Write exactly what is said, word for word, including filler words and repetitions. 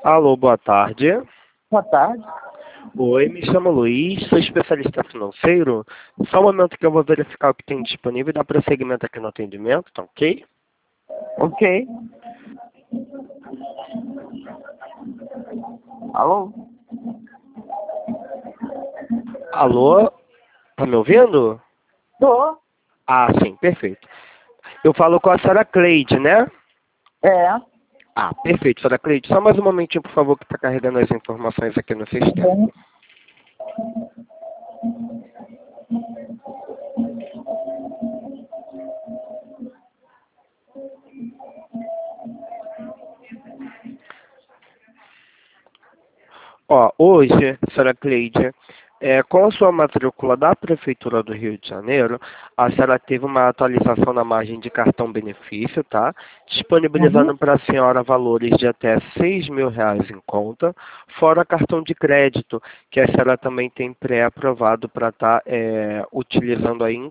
Alô, boa tarde. Boa tarde. Oi, me chamo Luiz, sou especialista financeiro. Só um momento que eu vou verificar o que tem disponível e dar prosseguimento aqui no atendimento, tá ok? Ok. Alô? Alô, tá me ouvindo? Tô. Ah, sim, perfeito. Eu falo com a senhora Cleide, né? É. Ah, perfeito, senhora Cleide. Só mais um momentinho, por favor, que está carregando as informações aqui no sistema. Bem. Ó, hoje, senhora Cleide, é, com a sua matrícula da Prefeitura do Rio de Janeiro, a senhora teve uma atualização na margem de cartão benefício, tá? Uhum. Disponibilizando para a senhora valores de até seis mil reais em conta, fora cartão de crédito, que a senhora também tem pré-aprovado para estar utilizando aí em